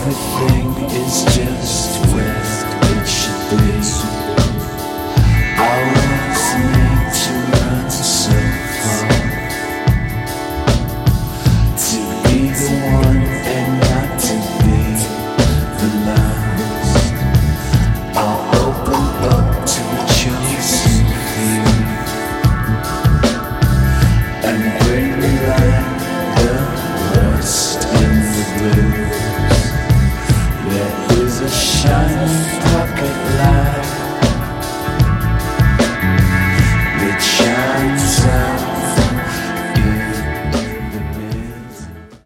everything is just where it should be. I was made to run so far, to be the one and not to be the last. I'll open up to a chosen few and bring back the rust in the blues. There is a shining